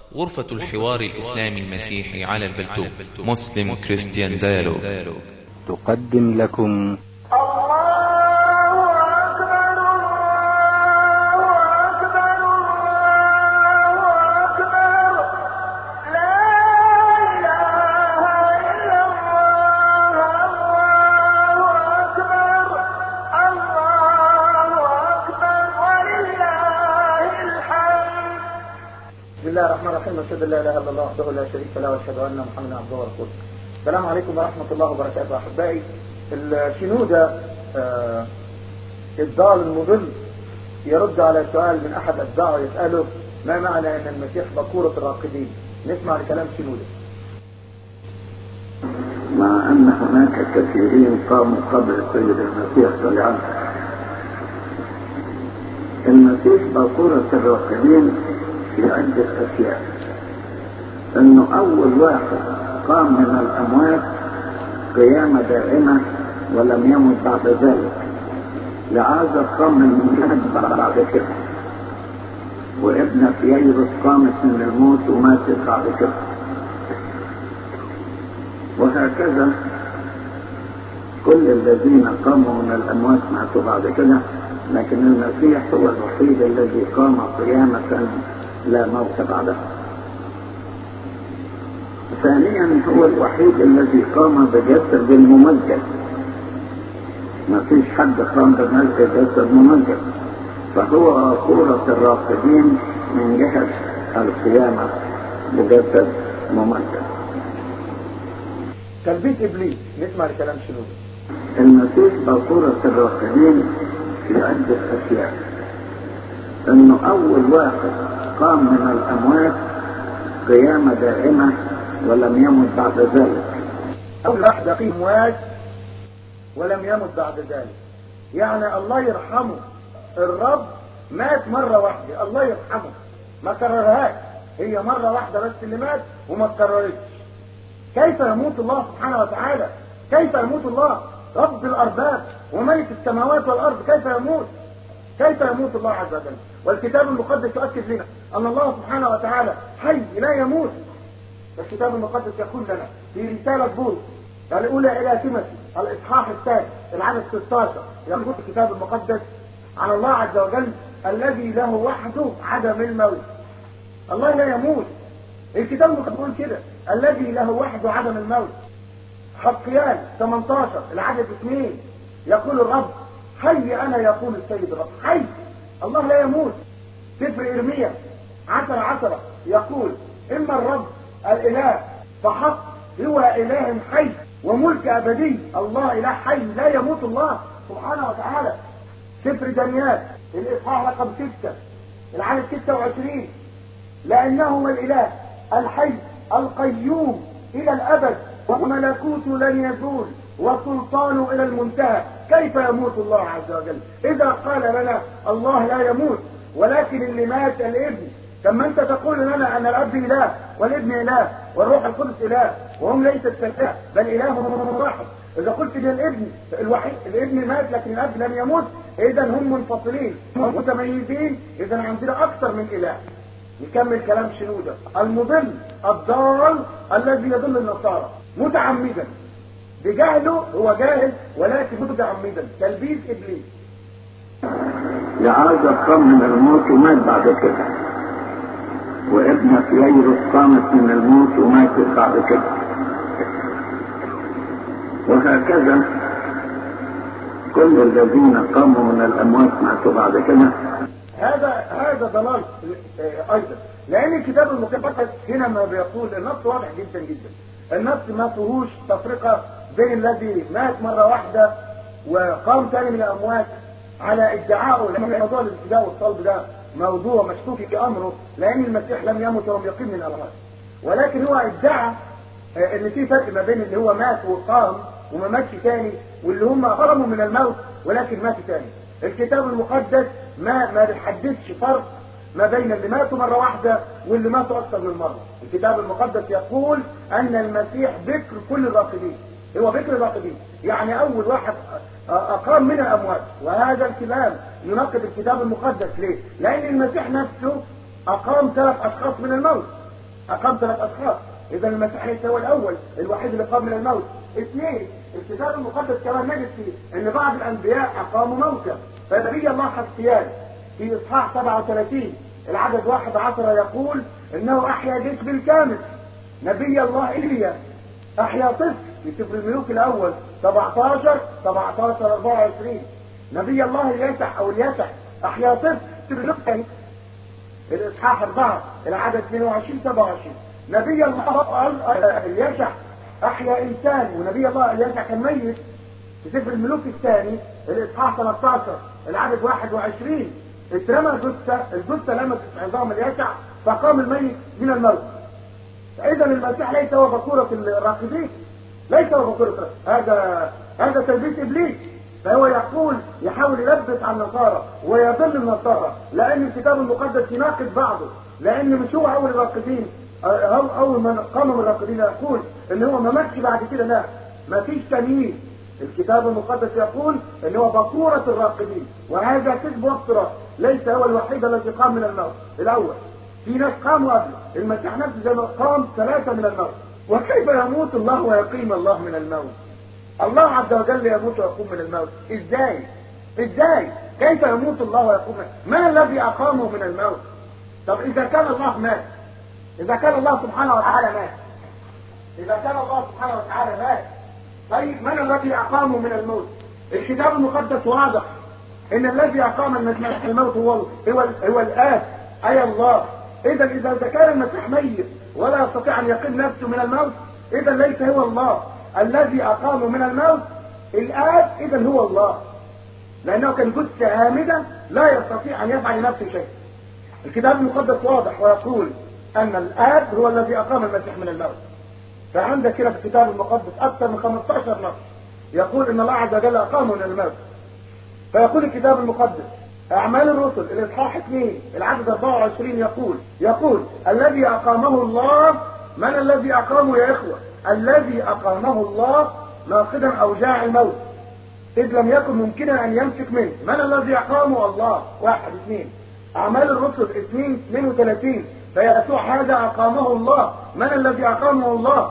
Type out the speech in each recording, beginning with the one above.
غرفة الحوار الإسلامي المسيحي على البلتوب. مسلم كريستيان ديالوج تقدم لكم بسم الله الرحمن الرحيم. أشهد أن لا إله إلا الله وحده لا شريك له وأشهد أن محمدا عبده ورسوله. السلام عليكم ورحمة الله وبركاته. أحبائي، الشنودة الضال المضل يرد على سؤال من أحد أتباعه يسأله ما معنى أن المسيح بكورة الراقدين. نسمع لكلام شنودة. مع أن هناك كثيرين قاموا قبل السيد المسيح صلى الله عليه وسلم. المسيح بكورة الراقدين في عدة أشياء. أنه أول واحد قام من الأموات قيامة دائمة ولم يمت بعد ذلك. لعازر قام من الموت بعد كده، وابنة ييروس قامت من الموت وماتت بعد كده، وهكذا كل الذين قاموا من الأموات ماتوا بعد كده. لكن المسيح هو الوحيد الذي قام قيامة لا موت بعدها. ثانيا هو الوحيد الذي قام بجسد ممجد. ما فيش حد قام بجسد ممجد، فهو كورة الراقدين من جهة القيامة بجسد ممجد. تلبيس إبليس. نسمع لكلام شنودة. المسيح بكورة الراقدين في عدة أشياء. أنه أول واحد قام من الأموات قيامة دائمة ولم يمت بعد ذلك. أول واحد قيم أموات ولم يمت بعد ذلك، يعني الله يرحمه. الرب مات مرة واحدة، الله يرحمه، ما كررهاش. هي مرة واحدة بس اللي مات وما تكررتش. كيف يموت الله سبحانه وتعالى؟ كيف يموت الله رب الأرباب وملك السماوات والأرض؟ كيف يموت؟ كيف يموت الله عز وجل؟ والكتاب المقدس يؤكد لنا أن الله سبحانه وتعالى حي لا يموت. الكتاب المقدس يقول لنا في رسالة بولس الأولى إلى تيموثي الإصحاح الثاني العدد 16، يقول الكتاب المقدس عن الله عز وجل الذي له وحده عدم الموت. الله لا يموت. الكتاب المقدس يقول كده الذي له وحده عدم الموت. حقيان 18 العدد 2 يقول الرب حي أنا يقول السيد الرب حي. الله لا يموت. سفر إرميا 10 يقول إما الرب الإله فحق هو إله حي وملك أبدي. الله إله حي لا يموت الله سبحانه وتعالى. سفر دانيال الإصحاح رقم 6 العدد 26 لأنه هو الإله الحي القيوم إلى الأبد وملكوته لن يزول وسلطانه إلى المنتهى. كيف يموت الله عز وجل إذا قال لنا الله لا يموت ولكن اللي مات الابن؟ ثم أنت تقول لنا أن الأب إله والابن إله والروح القدس إله وهم ليست كالإله بل إله واحد. إذا قلت للابن الوحيد الابن مات لكن الأب لم يموت، إذا هم منفصلين متميزين. إذا عندنا أكثر من إله. نكمل كلام شنودة. المضل الضال الذي يضل النصارى متعمدا بجهله، هو جاهل ولكن متعمدا. تلبيس إبليس. لعازر قام من الموت ومات بعد كده، وابنة ييروس قامت من الموت وماتت بعد كده، وهكذا كل الذين قاموا من الأموات ماتوا بعد كده. هذا ضلال أيضا، لأن الكتاب المقدس هنا ما بيقول النص واضح جدا جدا. النص ما فيهوش تفرقة بين الذي مات مرة واحدة وقام تاني من الأموات على ادعائه. لأن موضوع الابتداء والصلب ده موضوع مشكوك في أمره، لأن المسيح لم يمت ولم يقيم من الأموات، ولكن هو ادعى ان في فرق ما بين اللي هو مات وقام وما ماتش تاني واللي هم قاموا من الموت ولكن ماتوا تاني. الكتاب المقدس ما بيحددش فرق ما بين اللي ماتوا مرة واحدة واللي ماتوا أكثر من مرة. الكتاب المقدس يقول أن المسيح بكر كل الراقدين. هو بكر الراقدين، يعني أول واحد أقام من الأموات. وهذا الكلام يناقض الكتاب المقدس. ليه؟ لأن المسيح نفسه أقام 3 أشخاص من الموت. أقام 3 أشخاص. إذا المسيح ليس هو الأول الوحيد اللي قام من الموت. 2 الكتاب المقدس كمان نجد فيه إن بعض الأنبياء أقاموا موتى. فنبي الله حسيان في إصحاح 37 العدد 11 يقول إنه أحيا جيش بالكامل. نبي الله إيليا أحيا طفل في سفر الملوك الأول 17 24. نبي الله اليسع أو اليسع أحيا طفل في الملوك الثاني الإصحاح 4 العدد 22 27. نبي الله اليسع أحيا إنسان، ونبي الله اليسع كان ميت في سفر الملوك الثاني الإصحاح 13 العدد 21. اترمى الجثة لمست عظام اليسع فقام الميت من الموت. فإذا المسيح ليس هو بكورة الراقدين، ليس هو بكورة. هذا تلبيس إبليس. فهو يحاول يلبس على النصارى ويضل النصارى، لأن الكتاب المقدس يناقض بعضه. لأن مش هو أول الراقدين، أول من قام من الراقدين يقول إن هو ما ماتش بعد كده، لا، ما فيش تمييز. الكتاب المقدس يقول إن هو بكورة الراقدين، وهذا كذب وافتراء. ليس هو الوحيد الذي قام من الموت الأول، في ناس قاموا قبله. المسيح نفسه زي ما قام 3 من الموت. وكيف يموت الله ويقيم الله من الموت؟ الله عز وجل يموت ويقوم من الموت ازاي؟ كيف يموت الله ويقوم من الذي اقامه من الموت؟ طب اذا كان الله مات، اذا كان الله سبحانه وتعالى مات، طيب من الذي اقامه من الموت؟ الكتاب المقدس واضح ان الذي اقام المسيح الموت هو الآب، اي الله. اذا كان المسيح ميت ولا يستطيع ان يقيم نفسه من الموت، اذا ليس هو الله الذي اقامه من الموت. الآب اذا هو الله، لانه كان جثة هامدة لا يستطيع ان يفعل لنفسه شيء. الكتاب المقدس واضح ويقول ان الآب هو الذي اقام المسيح من الموت. فعندك كده في الكتاب المقدس اكثر من 15 نص يقول ان الله عز وجل اقامه من الموت. فيقول الكتاب المقدس اعمال الرسل الاصحاح 2 العدد 24 يقول الذي اقامه الله. من الذي اقامه يا اخوه؟ الذي اقامه الله ناقضا اوجاع الموت اذ لم يكن ممكنا ان يمسك منه. من الذي اقامه؟ الله. 1 2 اعمال الرسل 2 32 فيسوع هذا اقامه الله. من الذي اقامه؟ الله.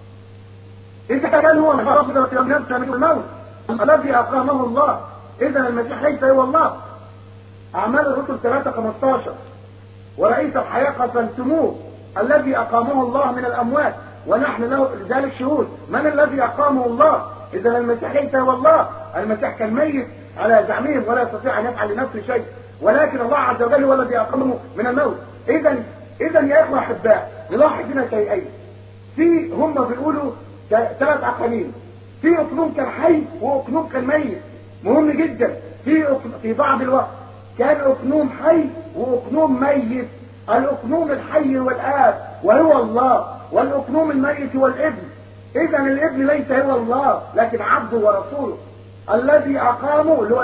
اذا كان هو ناقضا نفسه من الموت الذي اقامه الله، اذا المسيح ليس هو الله. اعمال الرسل 3 15 ورئيس الحياة قتلتموه الذي اقامه الله من الاموات ونحن له ذلك شهود. من الذي اقامه؟ الله. اذا المسيح ليس هو الله. المسيح كان ميت على زعمهم ولا يستطيع ان يفعل لنفسه شيء، ولكن الله عز وجل هو الذي اقامه من الموت. اذا يا اخوه احباء نلاحظ هنا شيئين. هم بيقولوا 3 اقانيم، في اقنوم كان حي واقنوم كان ميت. مهم جدا. في بعض الوقت كان اقنوم حي واقنوم ميت. الاقنوم الحي هو الآب وهو الله، والاقنوم الميت هو الابن. اذا الابن ليس هو الله لكن عبده ورسوله. الذي اقامه اللي هو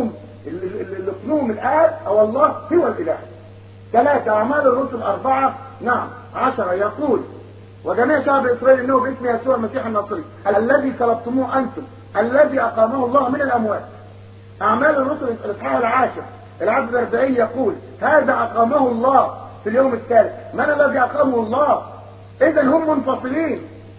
الاقنوم الآب او الله هو الاله. 3 اعمال الرسل 4 10 يقول وجميع شعب اسرائيل انه باسم يسوع المسيح الناصري الذي طلبتموه انتم الذي اقامه الله من الاموات. اعمال الرسل الاصحاح 10 العدد 40 يقول هذا اقامه الله في اليوم الثالث. من الذي اقامه؟ الله. اذا هم منفصلين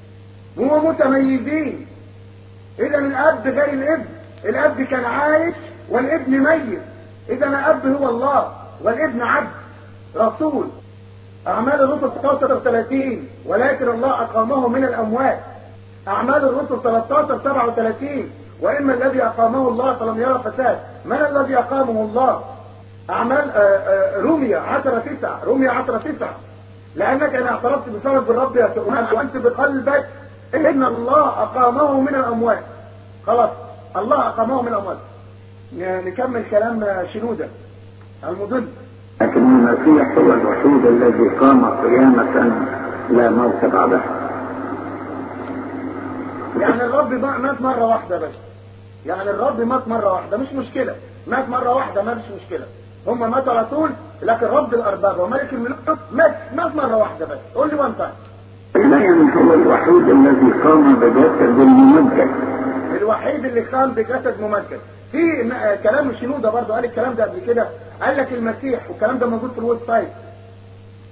ومتميزين. اذا الاب غير الابن. الاب كان عايش والابن ميت. اذا الاب هو الله والابن عبد رسول. اعمال الرسل 33 ولكن الله اقامه من الاموات. اعمال الرسل 13 37 واما الذي اقامه الله فلم يرى فساد. من الذي اقامه؟ الله. اعمال رومية 10 9 لانك ان اعترفت بسبب الرب يسوع وانت بقلبك ان الله اقامه من الاموات. خلاص الله اقامه من الاموات. نكمل كلام شنودة المدن. لكن المسيح هو الوحيد الذي قام قيامة لا موت بعدها. يعني الرب مات مرة واحدة بس. يعني الرب مات مرة واحدة مش مشكلة. مات مرة واحدة ما مش مشكلة. هم ماتوا على طول، لكن رب الأرباب وملك الملوك مات مرة واحدة بس. قول لي وانت. يعني هو الوحيد الذي قام بجسد ممجد. الوحيد اللي قام بجسد ممجد. في كلام الشنودة برضه قال الكلام ده قبل كده. قال لك المسيح والكلام ده موجود في الويب سايت.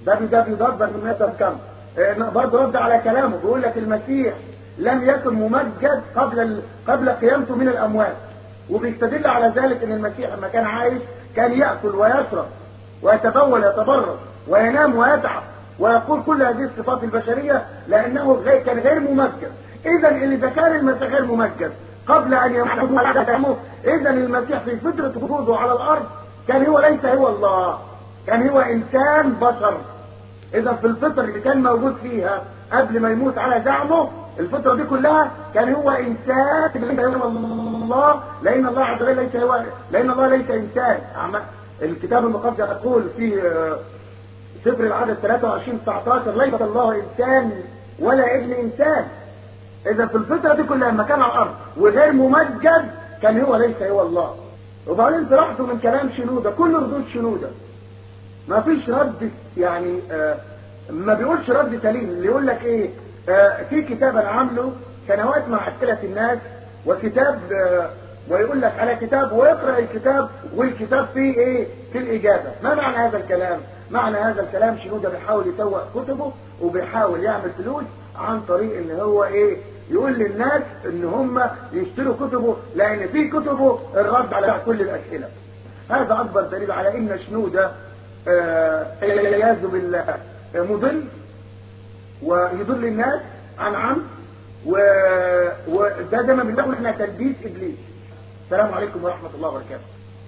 www.com. برضه رد على كلامه بيقول لك المسيح لم يكن ممجد قبل قيامته من الاموات، وبيستدل على ذلك ان المسيح لما كان عايش كان ياكل ويشرب ويتبول ويتبرد وينام ويتعب ويقول كل هذه الصفات البشريه لانه كان غير ممجد. اذا اذا كان المسيح غير ممجد قبل ان يموت، اذا المسيح في فتره وجوده على الارض كان هو ليس هو الله، كان هو انسان بشر. اذا في الفتره اللي كان موجود فيها قبل ما يموت على زعمه، الفتره دي كلها كان هو انسان ليس هو الله، لان الله عز وجل ليس هو، لان الله ليس انسان. الكتاب المقدس يقول في سفر العدد 23:19 ليس الله انسان ولا ابن انسان. اذا في الفتره دي كلها لما كان على الارض وغير ممجد كان هو ليس هو الله. وبعدين طلعتوا من كلام شنوده، كل ردود شنوده ما فيش رد، يعني ما بيقولش رد سليم. اللي يقول لك ايه في كتاب انا عامله سنوات مع اسئله الناس، وكتاب ويقول لك على كتاب ويقرا الكتاب والكتاب فيه ايه في الاجابه. ما معنى هذا الكلام؟ معنى هذا الكلام شنوده بيحاول يسوق كتبه وبيحاول يعمل فلوس عن طريق ان هو ايه يقول للناس ان هم يشتروا كتبه، لان في كتبه الرد على كل الاسئله. هذا اكبر دليل على ان شنوده والعياذ بالله مضل ويضل الناس عن عمد، وده ما بنقول احنا تلبيس ابليس. السلام عليكم ورحمه الله وبركاته.